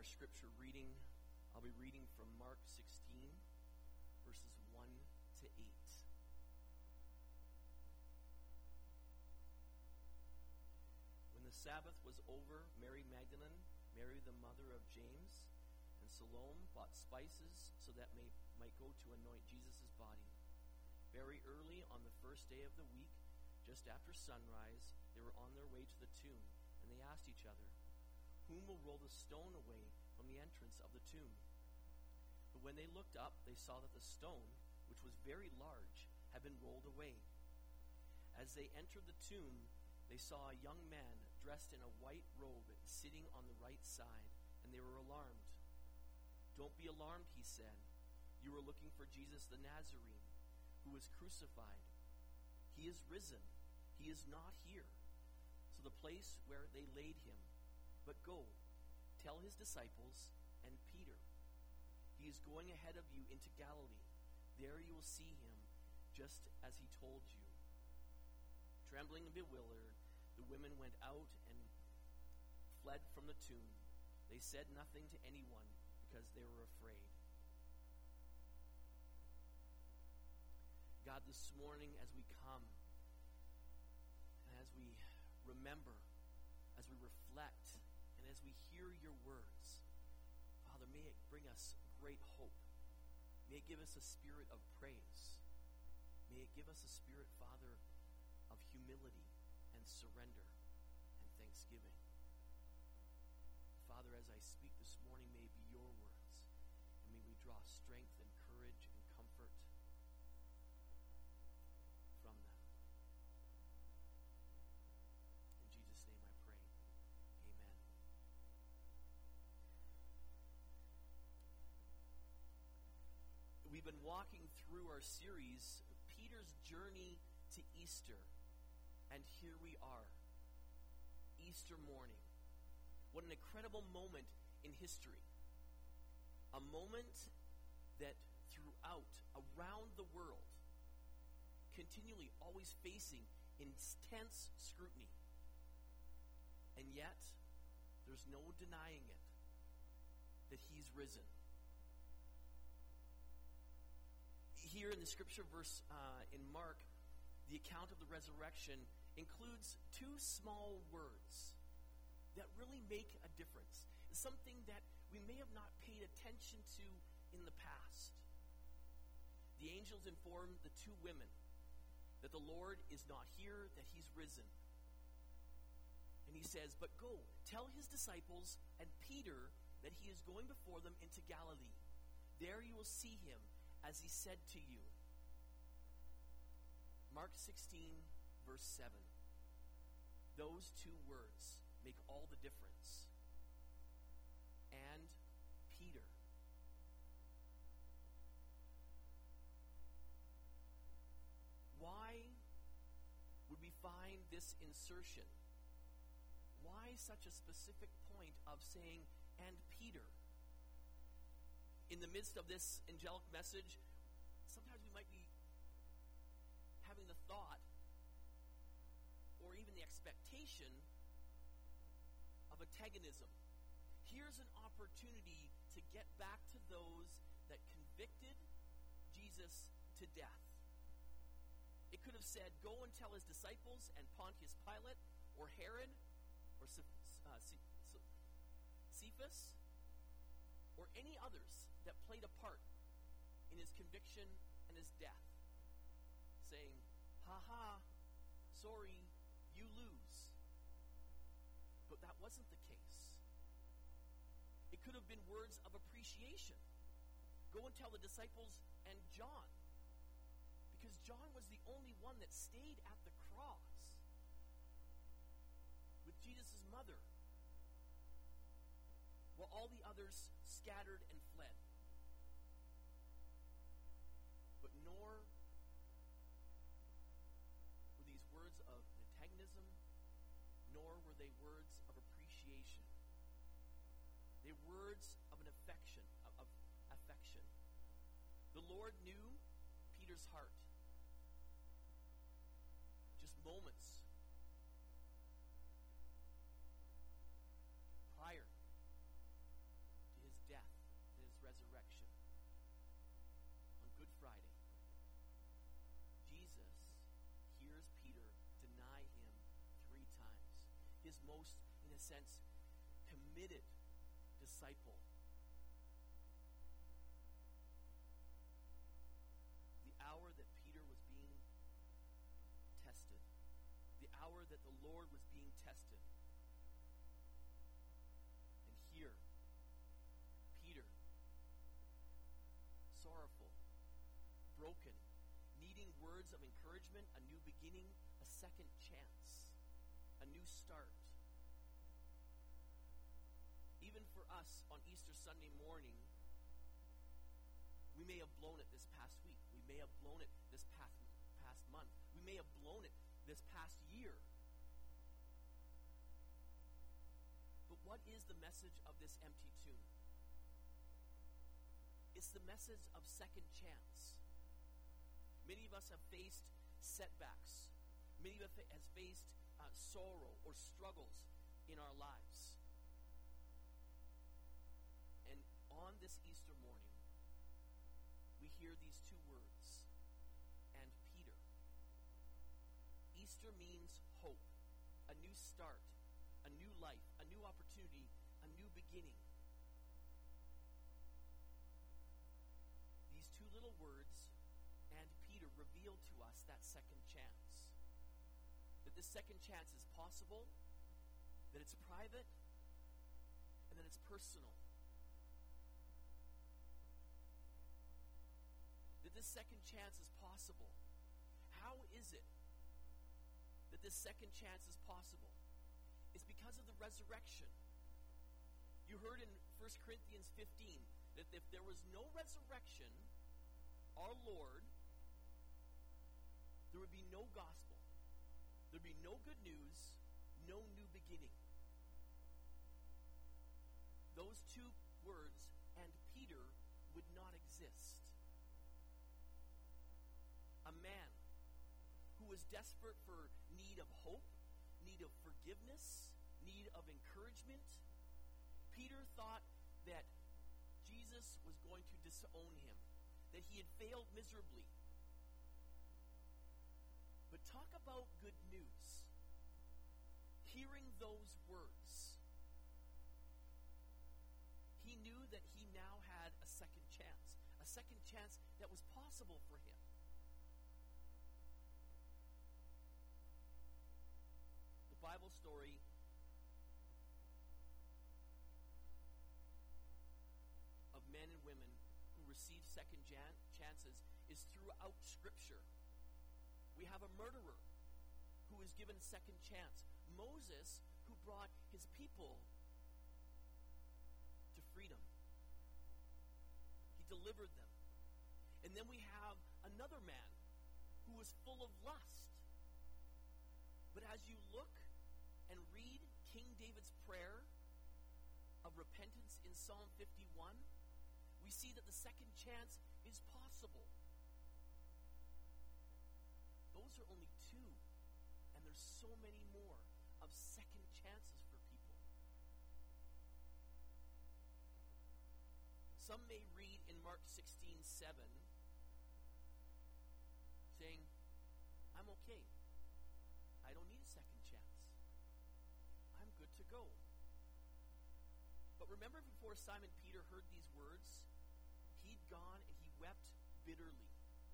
our scripture reading, I'll be reading from Mark 16, verses 1 to 8. When the Sabbath was over, Mary Magdalene, Mary the mother of James, and Salome bought spices so that might go to anoint Jesus' body. Very early on the first day of the week, just after sunrise, they were on their way to the tomb, and they asked each other, "Whom will roll the stone away from the entrance of the tomb?" But when they looked up, they saw that the stone, which was very large, had been rolled away. As they entered the tomb, they saw a young man dressed in a white robe sitting on the right side, and they were alarmed. "Don't be alarmed," he said. "You are looking for Jesus the Nazarene, who was crucified. He is risen. He is not here. So the place where they laid him. But go, tell his disciples and Peter. He is going ahead of you into Galilee. There you will see him, just as he told you." Trembling and bewildered, the women went out and fled from the tomb. They said nothing to anyone because they were afraid. God, this morning as we come, and as we remember, as we reflect, and as we hear your words, Father, may it bring us great hope. May it give us a spirit of praise. May it give us a spirit, Father, of humility and surrender and thanksgiving. Father, as I speak this morning, may it be your words, and may we draw strength and courage and comfort from them. In Jesus' name I pray. Amen. We've been walking through our series, Peter's Journey to Easter, and here we are, Easter morning. What an incredible moment in history. A moment that throughout, around the world, continually always facing intense scrutiny. And yet, there's no denying it, that he's risen. Here in the scripture verse in Mark, the account of the resurrection includes two small words that really make a difference. It's something that we may have not paid attention to in the past. The angels informed the two women that the Lord is not here, that he's risen. And he says, "But go, tell his disciples and Peter that he is going before them into Galilee. There you will see him, as he said to you." Mark 16, verse 7. Those two words make all the difference. And Peter. Why would we find this insertion? Why such a specific point of saying, "and Peter"? In the midst of this angelic message, sometimes we might be having the thought or even the expectation of antagonism. Here's an opportunity to get back to those that convicted Jesus to death. It could have said, "Go and tell his disciples and Pontius Pilate or Herod or Cephas or any others that played a part in his conviction and his death, saying, 'Ha, sorry, you lose.'" But that wasn't the case. It could have been words of appreciation. "Go and tell the disciples and John," because John was the only one that stayed at the cross with Jesus' mother, while all the others scattered and fled. But nor were these words of antagonism, nor were they words of appreciation. They were words of an affection, of affection. The Lord knew Peter's heart. Just moments prior, sense, committed disciple. The hour that Peter was being tested, the hour that the Lord was being tested. And here, Peter, sorrowful, broken, needing words of encouragement, a new beginning, a second chance, a new start. Even for us on Easter Sunday morning, we may have blown it this past week. We may have blown it this past month. We may have blown it this past year. But what is the message of this empty tomb? It's the message of second chance. Many of us have faced setbacks. Many of us have faced sorrow or struggles in our lives. And on this Easter morning, we hear these two words, and Peter. Easter means hope, a new start, a new life, a new opportunity, a new beginning. These two little words, and Peter, reveal to us that second chance. That this second chance is possible, that it's private, and that it's personal. That this second chance is possible. How is it that this second chance is possible? It's because of the resurrection. You heard in 1 Corinthians 15 that if there was no resurrection, our Lord, there would be no gospel. There'd be no good news, no new beginning. Those two words, and Peter, would not exist. A man who was desperate for need of hope, need of forgiveness, need of encouragement. Peter thought that Jesus was going to disown him, that he had failed miserably. But talk about good news. Hearing those words, he knew that he now had a second chance that was possible for him. The Bible story of men and women who receive second chances is throughout Scripture. We have a murderer who was given a second chance. Moses, who brought his people to freedom. He delivered them. And then we have another man who was full of lust. But as you look and read King David's prayer of repentance in Psalm 51, we see that the second chance is possible. Those are only two, and there's so many more of second chances for people. Some may read in Mark 16:7, saying, I'm okay. I don't need a second chance. I'm good to go. But remember, before Simon Peter heard these words, he'd gone and he wept bitterly.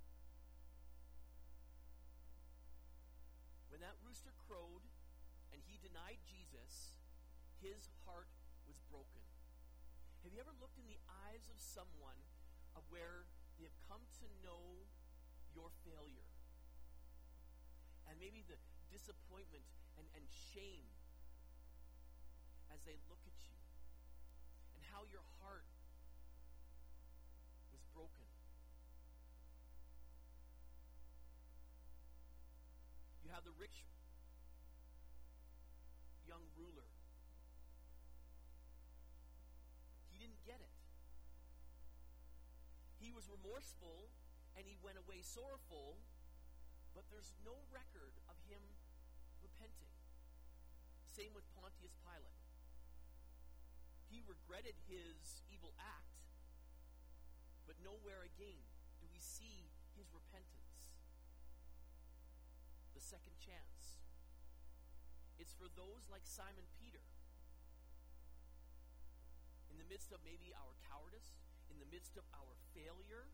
When that rooster crowed and he denied Jesus, his heart was broken. Have you ever looked in the eyes of someone of where they have come to know your failure? And maybe the disappointment and shame as they look at you, and how your heart was broken. You have the rich young ruler. He didn't get it. He was remorseful and he went away sorrowful, but there's no record of him repenting. Same with Pontius Pilate. He regretted his evil act, but nowhere again do we see his repentance. The second chance. It's for those like Simon Peter in the midst of maybe our cowardice, in the midst of our failure,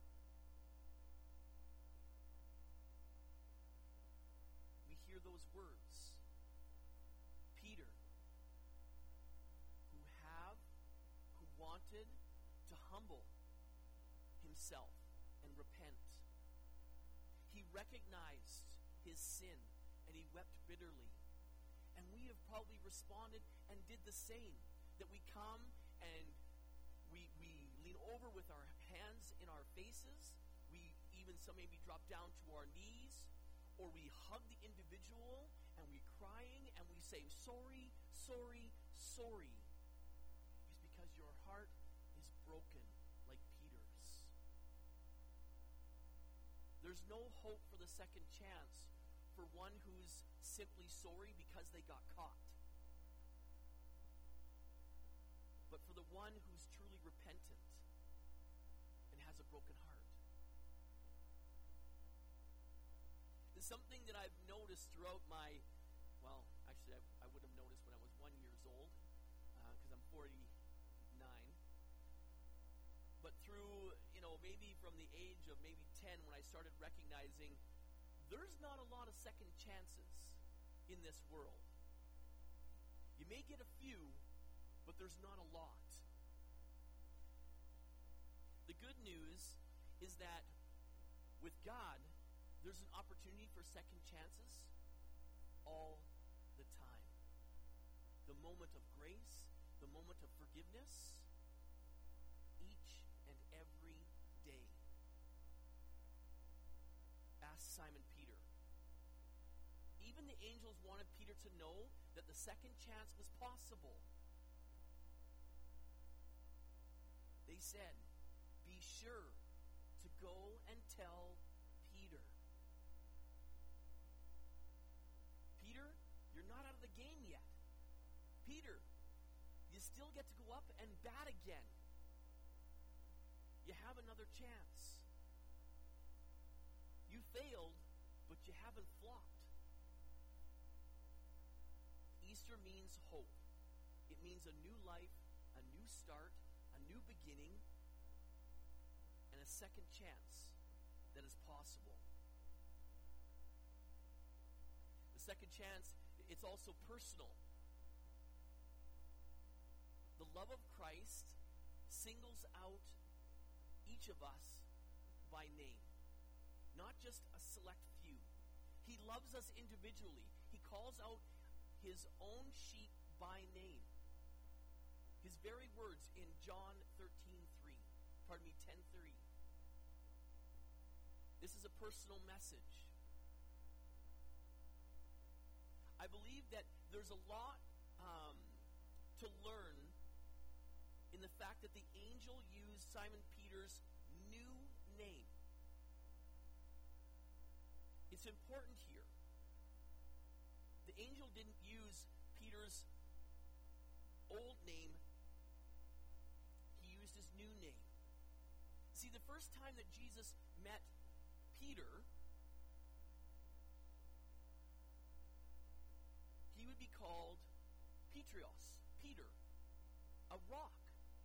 we hear those words. Peter, who wanted to humble himself and repent. He recognized his sin and he wept bitterly. And we have probably responded and did the same. That we come and we lean over with our hands in our faces. We even some maybe drop down to our knees, or we hug the individual and we crying and we say, sorry, sorry, sorry. It's because your heart is broken like Peter's. There's no hope for the second chance for one who's simply sorry because they got caught. But for the one who's truly repentant and has a broken heart. There's something that I've noticed throughout my, well, actually I would have noticed when I was 1 year old, because I'm 49. But through, maybe from the age of maybe 10, when I started recognizing there's not a lot of second chances in this world. You may get a few, but there's not a lot. The good news is that with God, there's an opportunity for second chances all the time. The moment of grace, the moment of forgiveness, each and every day. Ask Simon Peter. Even the angels wanted Peter to know that the second chance was possible. They said, be sure to go and tell Peter. Peter, you're not out of the game yet. Peter, you still get to go up and bat again. You have another chance. You failed, but you haven't flopped. Easter means hope. It means a new life, a new start, a new beginning, and a second chance that is possible. The second chance, it's also personal. The love of Christ singles out each of us by name, not just a select few. He loves us individually. He calls out his own sheep by name. His very words in John 10:3. This is a personal message. I believe that there's a lot to learn in the fact that the angel used Simon Peter's new name. It's important here. The angel didn't use Peter's old name. He used his new name. See, the first time that Jesus met Peter, he would be called Petrios, Peter, a rock.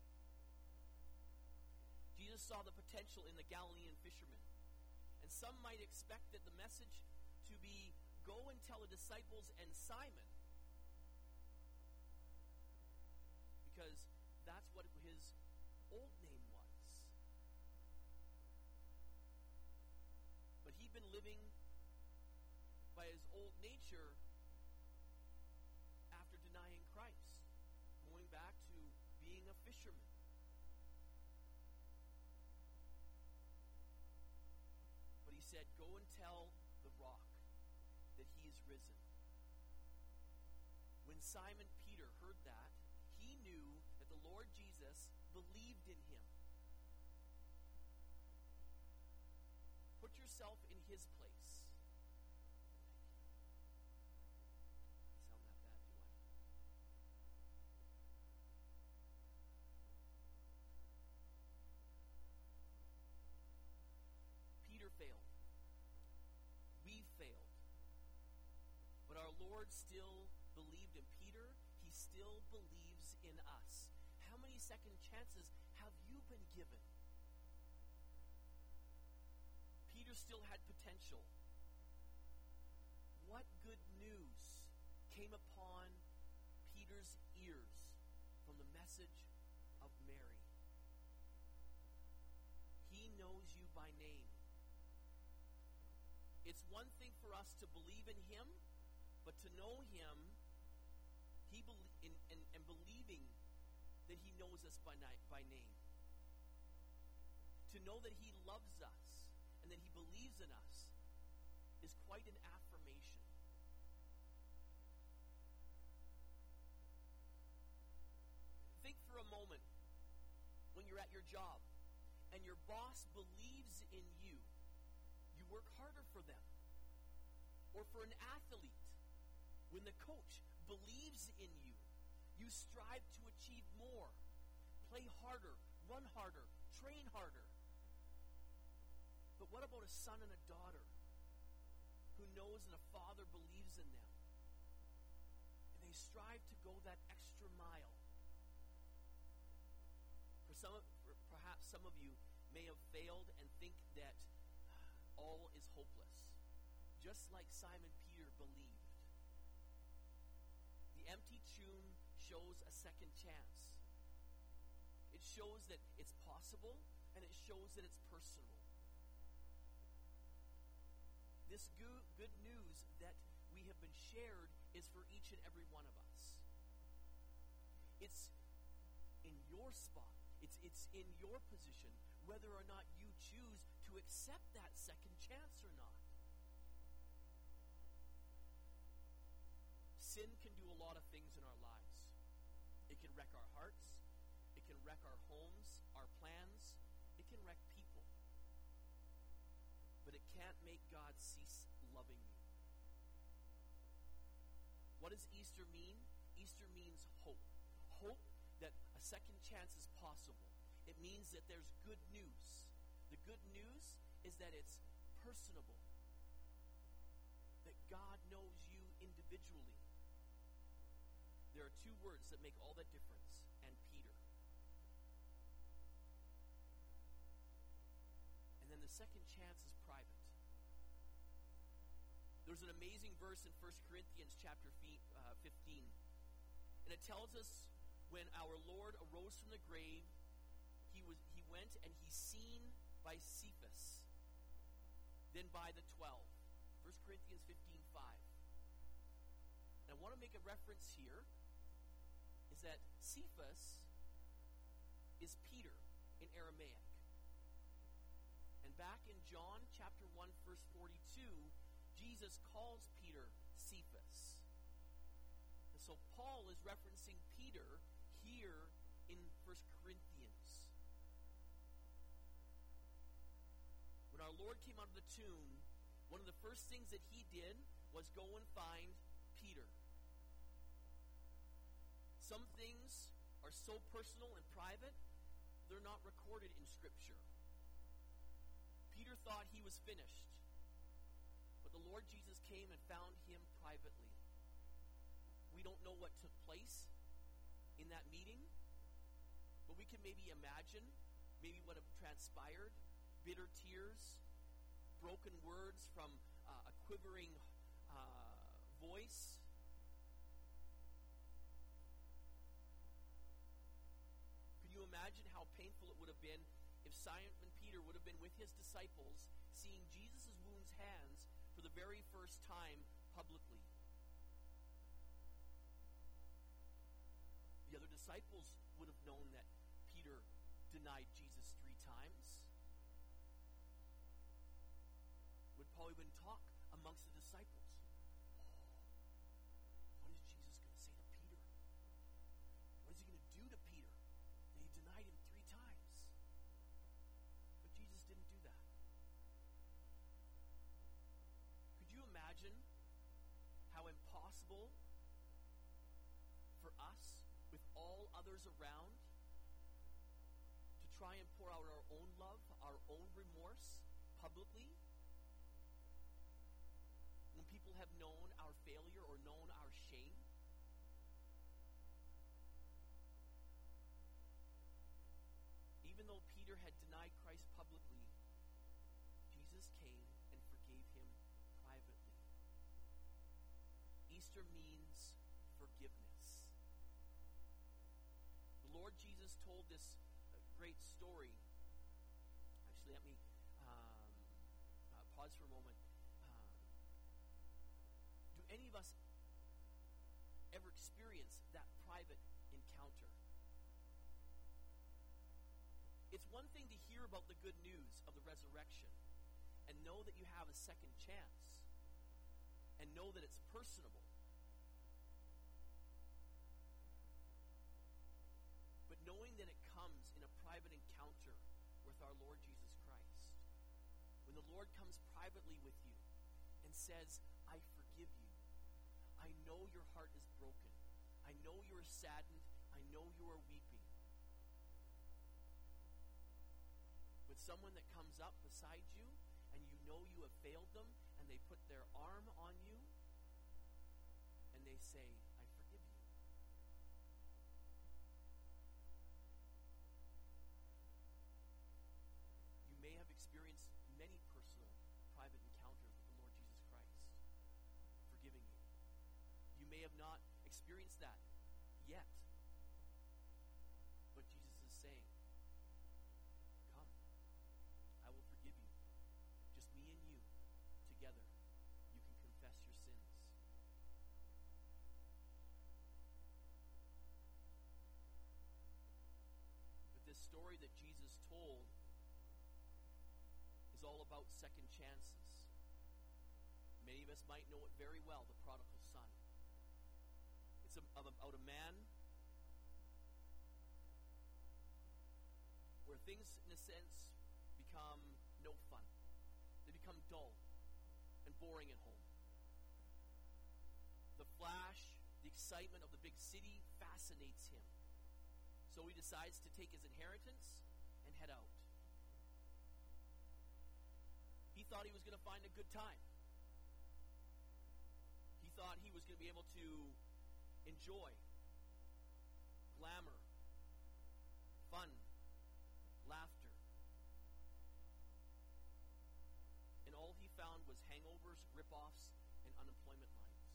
Jesus saw the potential in the Galilean fishermen. And some might expect that the message to be, go and tell the disciples and Simon. Because that's what his old name was. But he'd been living by his old nature after denying Christ, going back to being a fisherman. But he said, go and tell the rock that he is risen. When Simon Peter heard that, he knew that the Lord Jesus believed in him. Put yourself in his place. Sound that bad, do I? Peter failed. We failed. But our Lord still believed in Peter. He still believes in us. How many second chances have you been given? Peter still had potential. What good news came upon Peter's ears from the message of Mary? He knows you by name. It's one thing for us to believe in him, but to know him, and believing that he knows us by name. To know that he loves us and that he believes in us is quite an affirmation. Think for a moment when you're at your job and your boss believes in you. You work harder for them. Or for an athlete, when the coach believes in you, you strive to achieve more, play harder, run harder, train harder. But what about a son and a daughter who knows and a father believes in them? And they strive to go that extra mile. Perhaps some of you may have failed and think that all is hopeless, just like Simon Peter believed. The empty tomb shows a second chance. It shows that it's possible, and it shows that it's personal. This good news that we have been shared is for each and every one of us. It's in your spot. It's in your position, whether or not you choose to accept that second chance or not. Sin can do a lot of things in our lives. It can wreck our hearts. It can wreck our homes, our plans. It can wreck people. But it can't make God cease loving you. What does Easter mean? Easter means hope. Hope that a second chance is possible. It means that there's good news. The good news is that it's personable. That God knows you individually. There are two words that make all that difference, and Peter. And then the second chance is private. There's an amazing verse in 1 Corinthians chapter 15. And it tells us when our Lord arose from the grave, he went and he's seen by Cephas, then by the 12. 1 Corinthians 15:5. And I want to make a reference here is that Cephas is Peter in Aramaic. And back in John chapter 1 verse 42, Jesus calls Peter Cephas. And so Paul is referencing Peter here in 1 Corinthians. When our Lord came out of the tomb, one of the first things that he did was go and find Peter. Some things are so personal and private, they're not recorded in Scripture. Peter thought he was finished, but the Lord Jesus came and found him privately. We don't know what took place in that meeting, but we can maybe imagine maybe what transpired. Bitter tears, broken words from a quivering voice. Could you imagine how painful it would have been if Simon Peter would have been with his disciples, seeing Jesus' wounds hands for the very first time publicly? The other disciples would have known that Peter denied Jesus 3 times. Would probably been talk amongst the disciples. What is Jesus going to say to Peter? What is he going to do to Peter? That he denied him 3 times. But Jesus didn't do that. Could you imagine how impossible for us, with all others around, to try and pour out our own love, our own remorse publicly? When people have known our failure or known our shame? Lord Jesus told this great story. Actually, let me pause for a moment. Do any of us ever experience that private encounter? It's one thing to hear about the good news of the resurrection and know that you have a second chance and know that it's personable. But knowing that it comes in a private encounter with our Lord Jesus Christ, when the Lord comes privately with you and says, I forgive you. I know your heart is broken. I know you are saddened. I know you are weeping. But someone that comes up beside you and you know you have failed them and they put their arm on you and they say, I forgive you. You may have experienced many personal, private encounters with the Lord Jesus Christ, forgiving you. You may have not experienced that yet. But Jesus is saying, come, I will forgive you. Just me and you together. You can confess your sins. But this story that Jesus told is all about second chances. Many of us might know it very well, the prodigal son. It's about a man where things, in a sense, become no fun. They become dull and boring at home. The flash, the excitement of the big city fascinates him. So he decides to take his inheritance and head out. He thought he was going to find a good time. He thought he was going to be able to enjoy glamour, fun, laughter. And all he found was hangovers, rip-offs, and unemployment lines.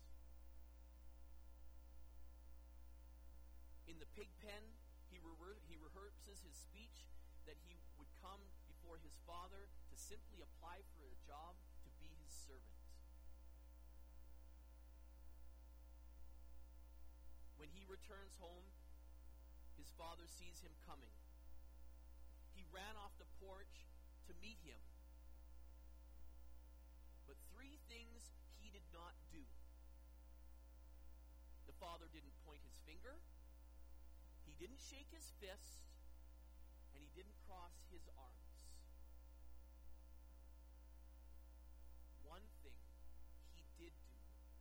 In the pig pen, he rehearses his speech that he would come before his father to simply apply for a job to be his servant. When he returns home, his father sees him coming. He ran off the porch to meet him. But three things he did not do. The father didn't point his finger. He didn't shake his fist. And he didn't cross his arms. One thing he did do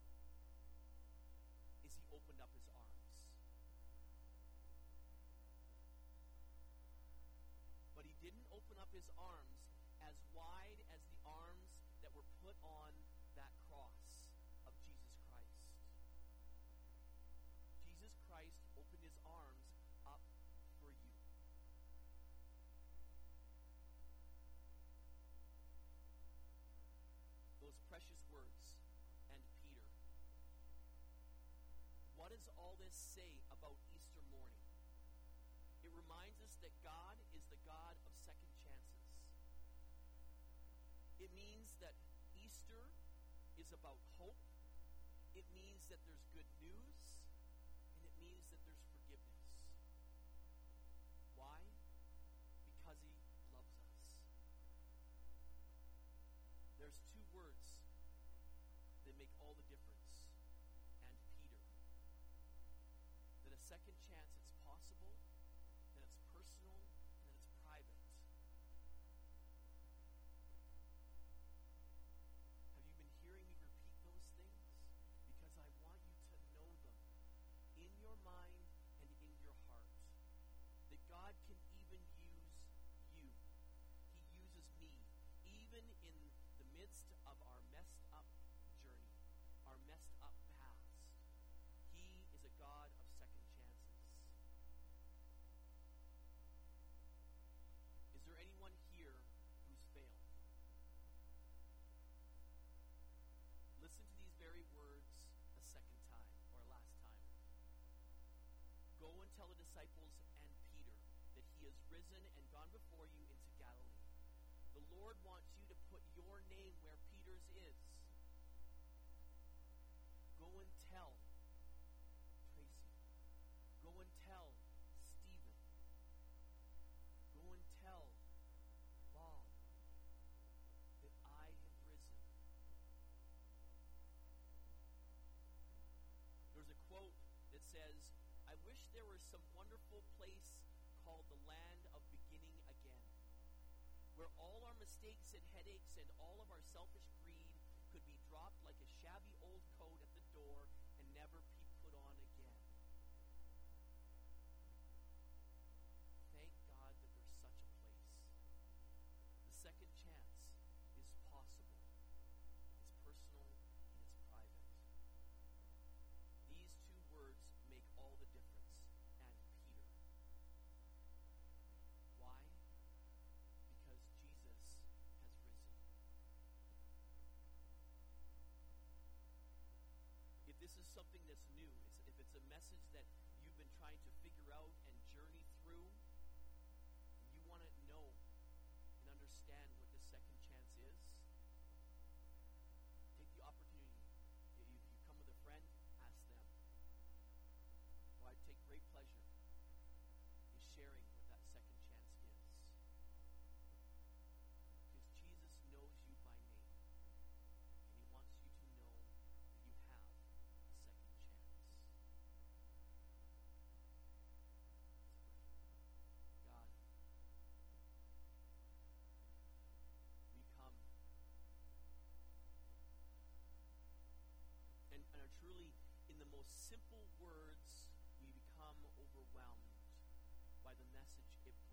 is he opened up his arms. But he didn't open up his arms as wide as the arms that were put on that cross of Jesus Christ. Jesus Christ opened his arms up for you. Those precious words, and Peter. What does all this say about Easter morning? It reminds us that God is the God of second chances. It means that Easter is about hope. It means that there's good news. And it means that there's forgiveness. Why? Because he loves us. There's two words that make all the difference. And Peter. That a second chance, it's possible, that it's personal, and that it's private. Have you been hearing me repeat those things? Because I want you to know them in your mind has risen and gone before you into Galilee. The Lord wants you to put your name where Peter's is. Go and tell Tracy. Go and tell Stephen. Go and tell Bob that I have risen. There's a quote that says, I wish there was some wonderful place called the land of beginning again, where all our mistakes and headaches and all of our selfish greed could be dropped like a shabby old coat at the door and never be put on again. Thank God that there's such a place. The second chance is possible. It's personal and it's private. These two words make all the difference. And Peter. Why? Because Jesus has risen. If this is something that's new, if it's a message that you've been trying to figure out and journey through, and you want to know and understand what the second chance is, take the opportunity. If you come with a friend, ask them. Well, I take great pleasure in sharing what that second chance is. Because Jesus knows you by name, and he wants you to know that you have a second chance. God, we come and are truly, in the most simple words, we become overwhelmed by the message it brings.